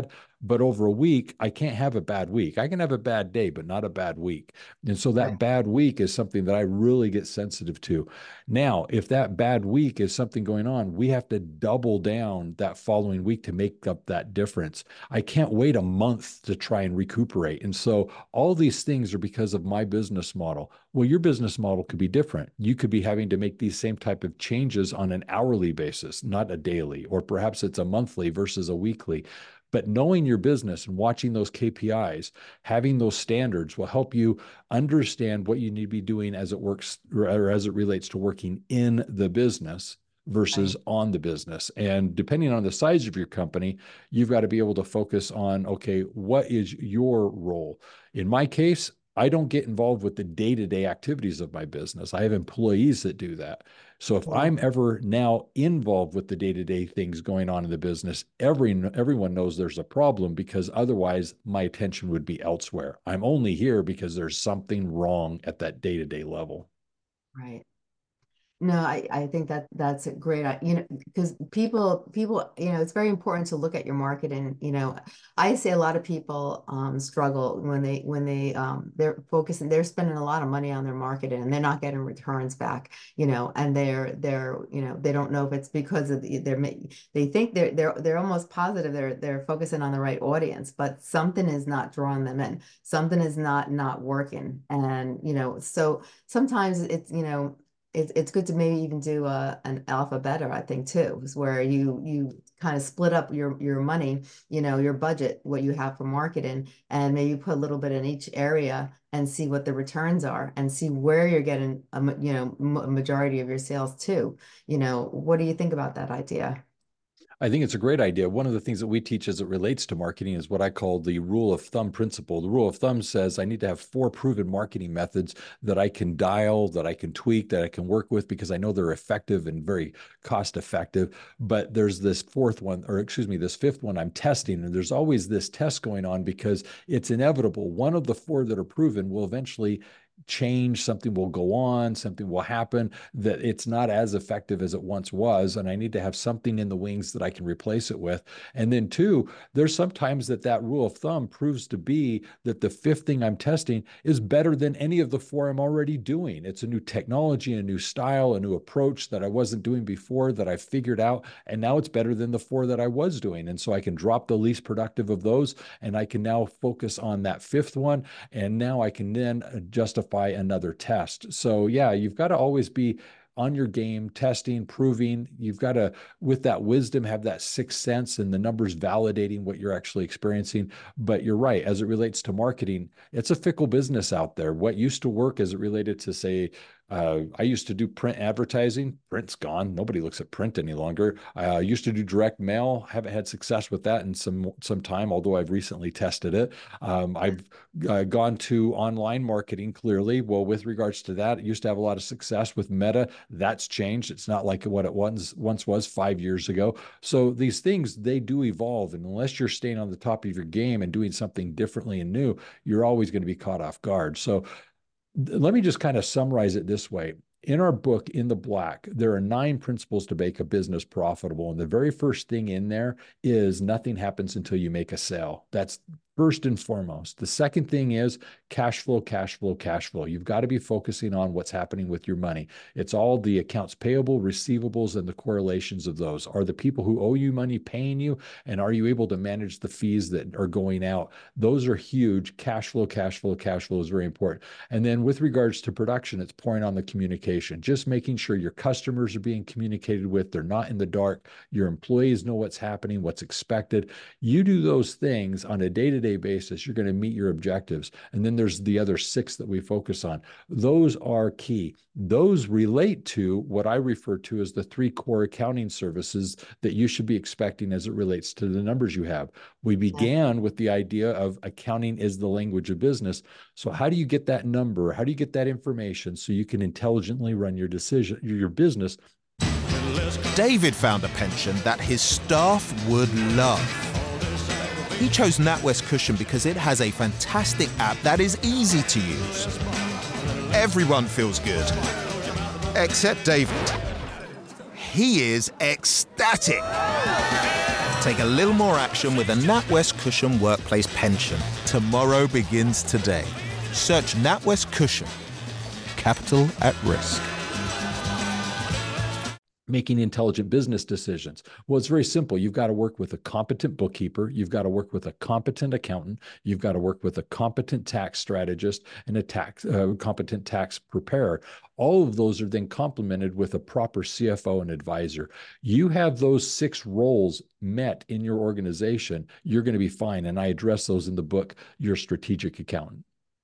But over a week, I can't have a bad week. I can have a bad day, but not a bad week. And so that Right. bad week is something that I really get sensitive to. Now, if that bad week is something going on, we have to double down that following week to make up that difference. I can't wait a month to try and recuperate. And so all these things are because of my business model. Well, your business model could be different. You could be having to make these same type of changes on an hourly basis, not a daily, or perhaps it's a monthly versus a weekly. But knowing your business and watching those K P Is, having those standards will help you understand what you need to be doing as it works or as it relates to working in the business versus Right. on the business. And depending on the size of your company, you've got to be able to focus on, okay, what is your role? In my case, I don't get involved with the day-to-day activities of my business. I have employees that do that. So if Yeah. I'm ever now involved with the day-to-day things going on in the business, every everyone knows there's a problem, because otherwise my attention would be elsewhere. I'm only here because there's something wrong at that day-to-day level. Right. No, I, I think that that's a great, I- you know, because people, people, you know, it's very important to look at your market. And, you know, I say a lot of people um, struggle when they, when they, um, they're focusing, they're spending a lot of money on their marketing and they're not getting returns back, you know, and they're, they're, you know, they don't know if it's because of the, they're, they think they're, they're, they're almost positive they're, they're focusing on the right audience, but something is not drawing them in. Something is not, not working. And, you know, so sometimes it's, you know, it's it's good to maybe even do a, an alpha beta, I think, too, is where you you kind of split up your your money, you know, your budget, what you have for marketing, and maybe put a little bit in each area and see what the returns are and see where you're getting a you know a majority of your sales too. You know, what do you think about that idea? I think it's a great idea. One of the things that we teach as it relates to marketing is what I call the rule of thumb principle. The rule of thumb says I need to have four proven marketing methods that I can dial, that I can tweak, that I can work with, because I know they're effective and very cost effective. But there's this fourth one, or excuse me, this fifth one I'm testing. And there's always this test going on because it's inevitable. One of the four that are proven will eventually change, something will go on, something will happen, that it's not as effective as it once was, and I need to have something in the wings that I can replace it with. And then two, there's sometimes that that rule of thumb proves to be that the fifth thing I'm testing is better than any of the four I'm already doing. It's a new technology, a new style, a new approach that I wasn't doing before that I figured out, and now it's better than the four that I was doing. And so I can drop the least productive of those, and I can now focus on that fifth one, and now I can then justify another test. So yeah, you've got to always be on your game, testing, proving. You've got to, with that wisdom, have that sixth sense and the numbers validating what you're actually experiencing. But you're right, as it relates to marketing, it's a fickle business out there. What used to work as it related to, say, Uh, I used to do print advertising. Print's gone. Nobody looks at print any longer. I uh, used to do direct mail. Haven't had success with that in some some time, although I've recently tested it. Um, I've uh, gone to online marketing, clearly. Well, with regards to that, it used to have a lot of success with Meta. That's changed. It's not like what it once, once was five years ago. So these things, they do evolve. And unless you're staying on the top of your game and doing something differently and new, you're always going to be caught off guard. So let me just kind of summarize it this way. In our book, In the Black, there are nine principles to make a business profitable. And the very first thing in there is nothing happens until you make a sale. That's first and foremost. The second thing is cash flow, cash flow, cash flow. You've got to be focusing on what's happening with your money. It's all the accounts payable, receivables, and the correlations of those. Are the people who owe you money paying you? And are you able to manage the fees that are going out? Those are huge. Cash flow, cash flow, cash flow is very important. And then with regards to production, it's pouring on the communication, just making sure your customers are being communicated with. They're not in the dark. Your employees know what's happening, what's expected. You do those things on a day-to-day basis, you're going to meet your objectives. And then there's the other six that we focus on. Those are key. Those relate to what I refer to as the three core accounting services that you should be expecting as it relates to the numbers you have. We began with the idea of accounting is the language of business. So how do you get that number? How do you get that information so you can intelligently run your decision, your business? David found a pension that his staff would love. He chose NatWest Cushion because it has a fantastic app that is easy to use. Everyone feels good, except David. He is ecstatic. Take a little more action with a NatWest Cushion Workplace Pension. Tomorrow begins today. Search NatWest Cushion. Capital at risk. Making intelligent business decisions. Well, it's very simple. You've got to work with a competent bookkeeper. You've got to work with a competent accountant. You've got to work with a competent tax strategist and a tax uh, competent tax preparer. All of those are then complemented with a proper C F O and advisor. You have those six roles met in your organization, you're going to be fine. And I address those in the book, Your Strategic Accountant.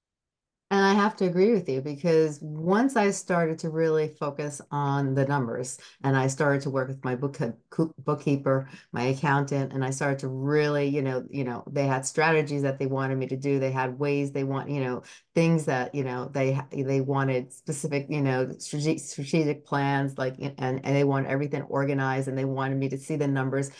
And I have to agree with you, because once I started to really focus on the numbers and I started to work with my book, bookkeeper, my accountant, and I started to really, you know, you know, they had strategies that they wanted me to do. They had ways they want, you know, things that, you know, they, they wanted specific, you know, strategic, strategic plans, like, and, and they want everything organized, and they wanted me to see the numbers.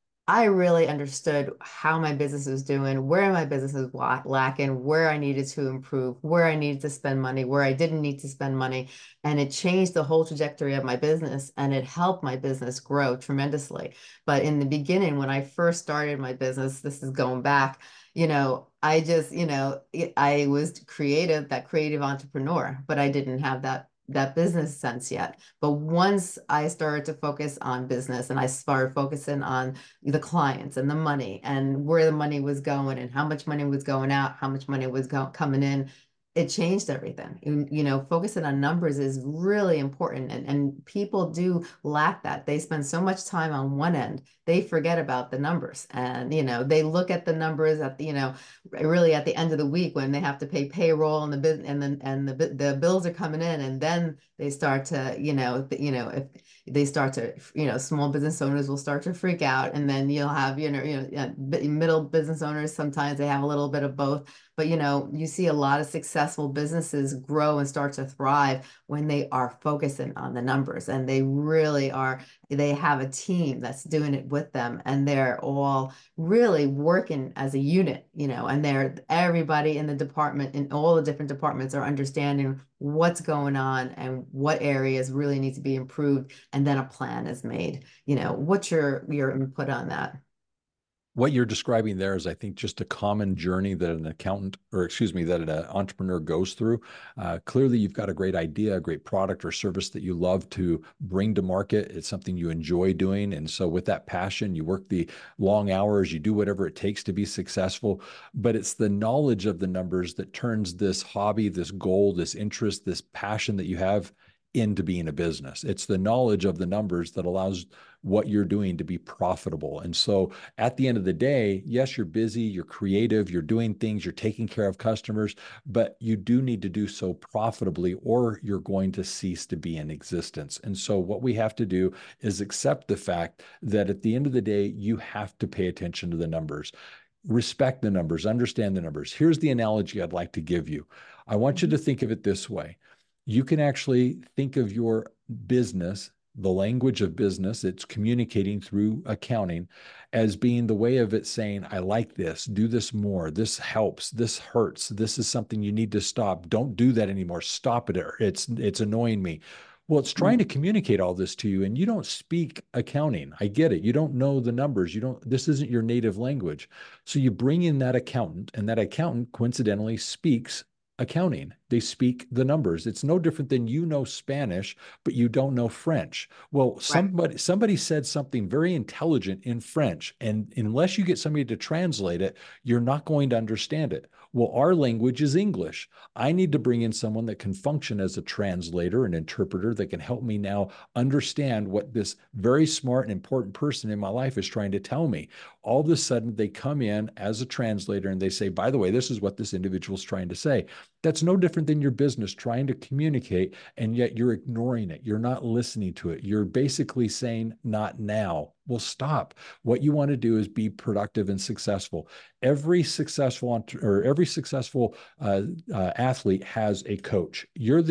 I really understood how my business was doing, where my business was lacking, where I needed to improve, where I needed to spend money, where I didn't need to spend money. And it changed the whole trajectory of my business, and it helped my business grow tremendously. But in the beginning, when I first started my business, this is going back, you know, I just, you know, I was creative, that creative entrepreneur, but I didn't have that that business sense yet. But once I started to focus on business, and I started focusing on the clients and the money and where the money was going and how much money was going out, how much money was go coming in, it changed everything. You, you know, focusing on numbers is really important. And, and people do lack that. They spend so much time on one end, they forget about the numbers. And, you know, they look at the numbers at the, you know, really at the end of the week when they have to pay payroll and the business and then and the the bills are coming in, and then they start to, you know, you know, if they start to, you know, small business owners will start to freak out, and then you'll have, you know, you know, middle business owners, sometimes they have a little bit of both. But, you know, you see a lot of successful businesses grow and start to thrive when they are focusing on the numbers, and they really are, they have a team that's doing it with them, and they're all really working as a unit, you know, and they're, everybody in the department, in all the different departments, are understanding what's going on and what areas really need to be improved. And then a plan is made. You know, what's your, your input on that? What you're describing there is, I think, just a common journey that an accountant, or excuse me, that an entrepreneur goes through. Uh, clearly, you've got a great idea, a great product or service that you love to bring to market. It's something you enjoy doing. And so with that passion, you work the long hours, you do whatever it takes to be successful. But it's the knowledge of the numbers that turns this hobby, this goal, this interest, this passion that you have into being a business. It's the knowledge of the numbers that allows what you're doing to be profitable. And so at the end of the day, yes, you're busy, you're creative, you're doing things, you're taking care of customers, but you do need to do so profitably, or you're going to cease to be in existence. And so what we have to do is accept the fact that at the end of the day, you have to pay attention to the numbers. Respect the numbers, understand the numbers. Here's the analogy I'd like to give you. I want you to think of it this way. You can actually think of your business, the language of business, it's communicating through accounting, as being the way of it saying, I like this, do this more, this helps, this hurts, this is something you need to stop, don't do that anymore, stop it, it's, it's annoying me. Well, it's trying to communicate all this to you, and you don't speak accounting. I get it. You don't know the numbers. You don't, this isn't your native language. So you bring in that accountant, and that accountant coincidentally speaks accounting. They speak the numbers. It's no different than, you know Spanish, but you don't know French. Well, somebody, somebody said something very intelligent in French, and unless you get somebody to translate it, you're not going to understand it. Well, our language is English. I need to bring in someone that can function as a translator, an interpreter, that can help me now understand what this very smart and important person in my life is trying to tell me. All of a sudden, they come in as a translator and they say, by the way, this is what this individual is trying to say. That's no different than your business trying to communicate, and yet you're ignoring it. You're not listening to it. You're basically saying, not now. Well, stop. What you want to do is be productive and successful. Every successful or every successful uh, uh, athlete has a coach. You're the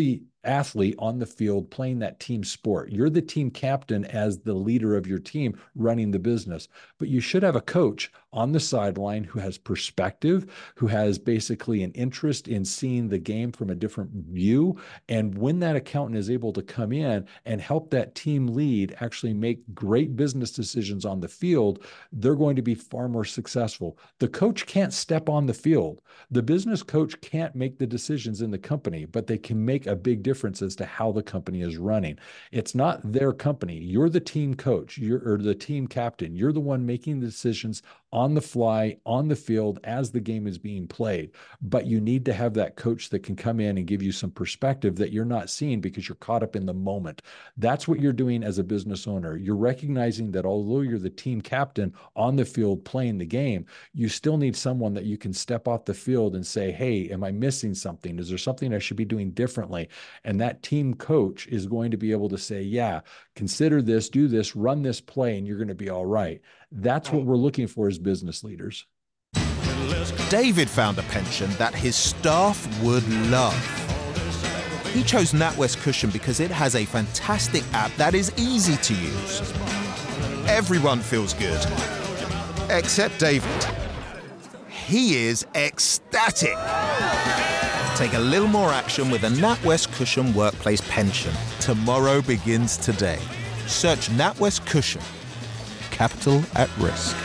athlete on the field playing that team sport. You're the team captain as the leader of your team running the business, but you should have a coach on the sideline who has perspective, who has basically an interest in seeing the game from a different view. And when that accountant is able to come in and help that team lead actually make great business decisions on the field, they're going to be far more successful. The coach can't step on the field. The business coach can't make the decisions in the company, but they can make a big difference as to how the company is running. It's not their company. You're the team coach, you're or the team captain. You're the one making the decisions on the fly, on the field, as the game is being played. But you need to have that coach that can come in and give you some perspective that you're not seeing because you're caught up in the moment. That's what you're doing as a business owner. You're recognizing that although you're the team captain on the field playing the game, you still need someone that you can step off the field and say, hey, am I missing something? Is there something I should be doing differently? And that team coach is going to be able to say, yeah, consider this, do this, run this play, and you're going to be all right. That's what we're looking for as business leaders. David found a pension that his staff would love. He chose NatWest Cushion because it has a fantastic app that is easy to use. Everyone feels good, except David. He is ecstatic. Take a little more action with a NatWest Cushion Workplace Pension. Tomorrow begins today. Search NatWest Cushion. Capital at risk.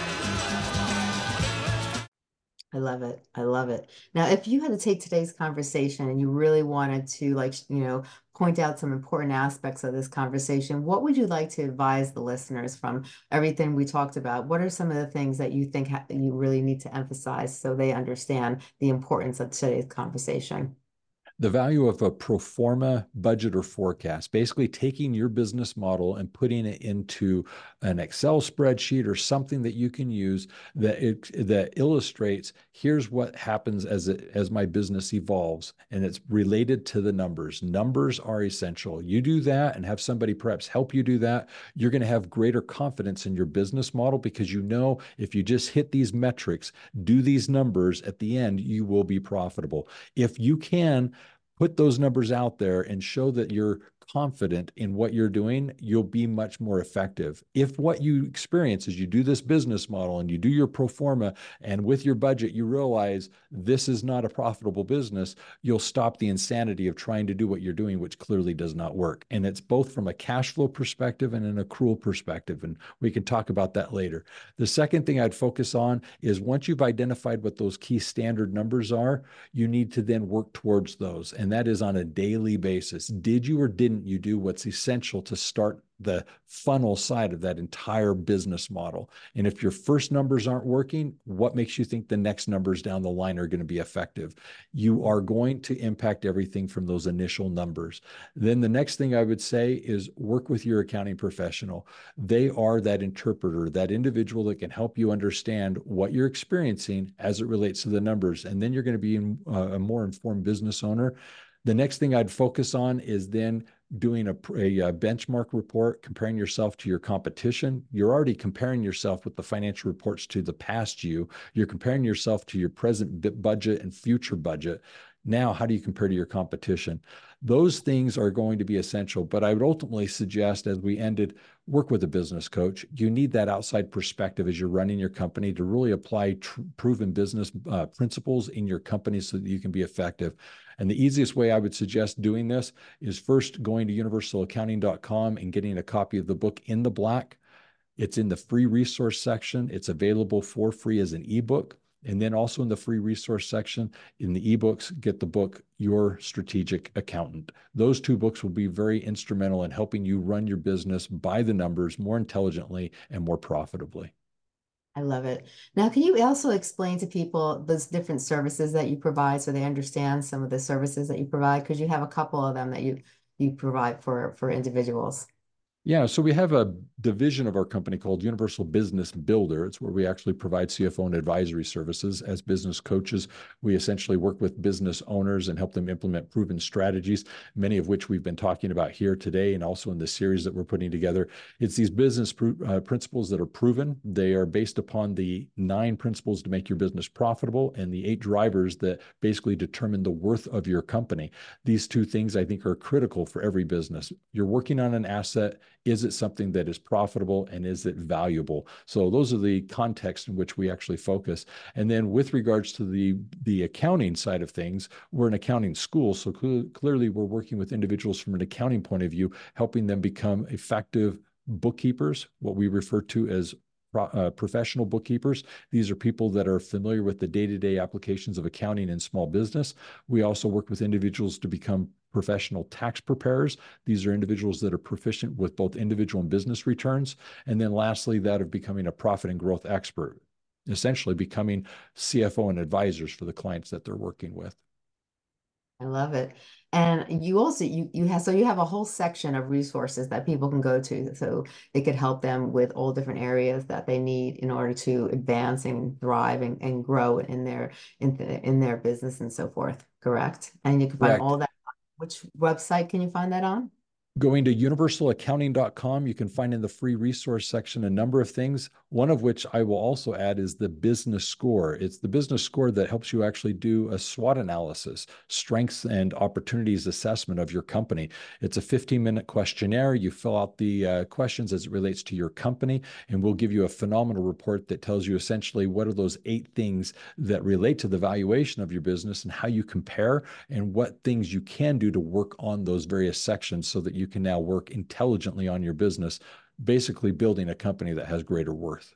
I love it. I love it. Now, if you had to take today's conversation and you really wanted to, like, you know, point out some important aspects of this conversation, what would you like to advise the listeners from everything we talked about? What are some of the things that you think ha- you really need to emphasize so they understand the importance of today's conversation? The value of a pro forma budget or forecast, basically taking your business model and putting it into an Excel spreadsheet or something that you can use that it, that illustrates, here's what happens as it, as my business evolves, and it's related to the numbers. Numbers are essential. You do that and have somebody perhaps help you do that, you're going to have greater confidence in your business model because you know if you just hit these metrics, do these numbers, at the end, you will be profitable. If you can put those numbers out there and show that you're confident in what you're doing, you'll be much more effective. If what you experience is you do this business model and you do your pro forma, and with your budget, you realize this is not a profitable business, you'll stop the insanity of trying to do what you're doing, which clearly does not work. And it's both from a cash flow perspective and an accrual perspective. And we can talk about that later. The second thing I'd focus on is once you've identified what those key standard numbers are, you need to then work towards those. And that is on a daily basis. Did you or didn't you do what's essential to start the funnel side of that entire business model? And if your first numbers aren't working, what makes you think the next numbers down the line are going to be effective? You are going to impact everything from those initial numbers. Then the next thing I would say is work with your accounting professional. They are that interpreter, that individual that can help you understand what you're experiencing as it relates to the numbers. And then you're going to be a more informed business owner. The next thing I'd focus on is then doing a, a, a benchmark report, comparing yourself to your competition. You're already comparing yourself with the financial reports to the past you. You're comparing yourself to your present budget and future budget. Now, how do you compare to your competition? Those things are going to be essential, but I would ultimately suggest, as we ended, work with a business coach. You need that outside perspective as you're running your company to really apply tr- proven business uh, principles in your company so that you can be effective. And the easiest way I would suggest doing this is first going to universal accounting dot com and getting a copy of the book In the Black. It's in the free resource section. It's available for free as an ebook. And then also in the free resource section, in the ebooks, get the book, Your Strategic Accountant. Those two books will be very instrumental in helping you run your business by the numbers more intelligently and more profitably. I love it. Now, can you also explain to people those different services that you provide so they understand some of the services that you provide? Because you have a couple of them that you you provide for, for individuals. Yeah, so we have a division of our company called Universal Business Builder. It's where we actually provide C F O and advisory services. As business coaches, we essentially work with business owners and help them implement proven strategies, many of which we've been talking about here today and also in the series that we're putting together. It's these business pr- uh, principles that are proven. They are based upon the nine principles to make your business profitable and the eight drivers that basically determine the worth of your company. These two things I think are critical for every business. You're working on an asset. Is it something that is profitable and is it valuable? So those are the contexts in which we actually focus. And then with regards to the, the accounting side of things, we're an accounting school. So cl- clearly we're working with individuals from an accounting point of view, helping them become effective bookkeepers, what we refer to as Uh, professional bookkeepers. These are people that are familiar with the day-to-day applications of accounting in small business. We also work with individuals to become professional tax preparers. These are individuals that are proficient with both individual and business returns. And then lastly, that of becoming a profit and growth expert, essentially becoming C F O and advisors for the clients that they're working with. I love it. And you also you you have so you have a whole section of resources that people can go to so they could help them with all different areas that they need in order to advance and thrive and, and grow in their in the, in their business and so forth. Correct? And you can find Correct. all that. Which website can you find that on? Going to universal accounting dot com, you can find in the free resource section a number of things, one of which I will also add is the business score. It's the business score that helps you actually do a SWOT analysis, strengths and opportunities assessment of your company. It's a fifteen minute questionnaire. You fill out the uh, questions as it relates to your company, and we'll give you a phenomenal report that tells you essentially what are those eight things that relate to the valuation of your business and how you compare and what things you can do to work on those various sections so that you can now work intelligently on your business, basically building a company that has greater worth.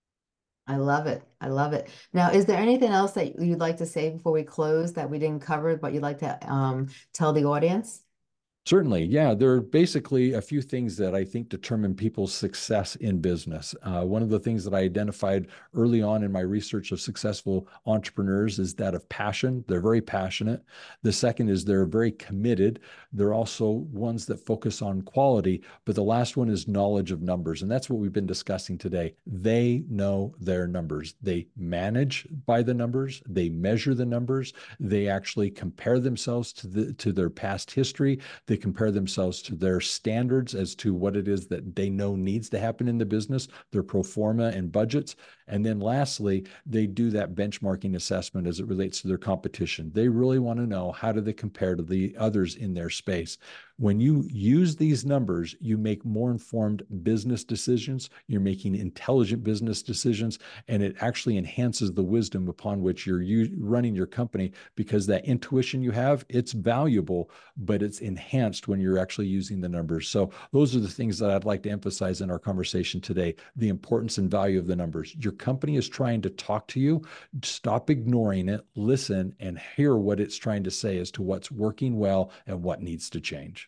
I love it. I love it. Now, is there anything else that you'd like to say before we close that we didn't cover, but you'd like to um, tell the audience? Certainly, yeah. There are basically a few things that I think determine people's success in business. Uh, one of the things that I identified early on in my research of successful entrepreneurs is that of passion. They're very passionate. The second is they're very committed. They're also ones that focus on quality. But the last one is knowledge of numbers. And that's what we've been discussing today. They know their numbers. They manage by the numbers. They measure the numbers. They actually compare themselves to the to their past history. They compare themselves to their standards as to what it is that they know needs to happen in the business, their pro forma and budgets. And then lastly, they do that benchmarking assessment as it relates to their competition. They really want to know how do they compare to the others in their space. When you use these numbers, you make more informed business decisions, you're making intelligent business decisions, and it actually enhances the wisdom upon which you're running your company because that intuition you have, it's valuable, but it's enhanced when you're actually using the numbers. So those are the things that I'd like to emphasize in our conversation today, the importance and value of the numbers. Your company is trying to talk to you. Stop ignoring it, listen, and hear what it's trying to say as to what's working well and what needs to change.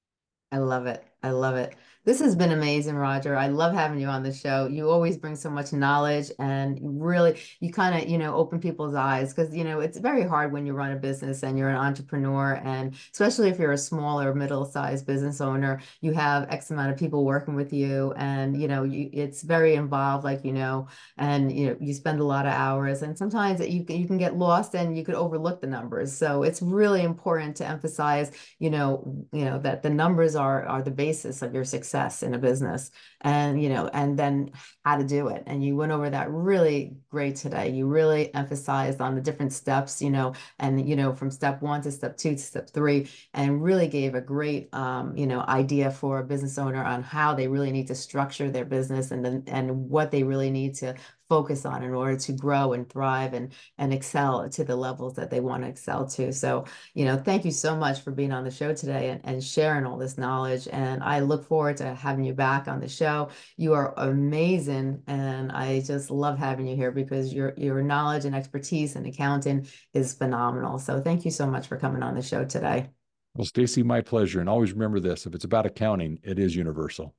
I love it. I love it. This has been amazing, Roger. I love having you on the show. You always bring so much knowledge and really, you kind of, you know, open people's eyes because, you know, it's very hard when you run a business and you're an entrepreneur. And especially if you're a small or middle-sized business owner, you have X amount of people working with you and, you know, you, it's very involved, like, you know, and, you know, you spend a lot of hours and sometimes you, you can get lost and you could overlook the numbers. So it's really important to emphasize, you know, you know, that the numbers are, are the basis of your success in a business and, you know, and then how to do it. And you went over that really great today. You really emphasized on the different steps, you know, and, you know, from step one to step two to step three, and really gave a great, um, you know, idea for a business owner on how they really need to structure their business and then, and what they really need to focus on in order to grow and thrive and and excel to the levels that they want to excel to. So, you know, thank you so much for being on the show today and, and sharing all this knowledge. And I look forward to having you back on the show. You are amazing. And I just love having you here because your your knowledge and expertise in accounting is phenomenal. So thank you so much for coming on the show today. Well, Stacy, my pleasure. And always remember this, if it's about accounting, it is universal.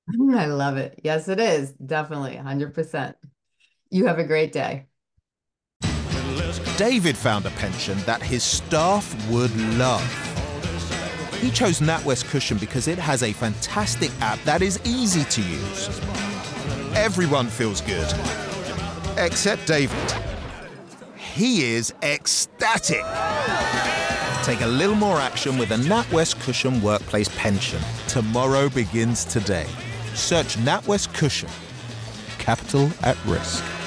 I love it. Yes, it is. Definitely. one hundred percent. You have a great day. David found a pension that his staff would love. He chose NatWest Cushion because it has a fantastic app that is easy to use. Everyone feels good, except David. He is ecstatic. Take a little more action with a NatWest Cushion Workplace Pension. Tomorrow begins today. Search NatWest Cushion. Capital at risk.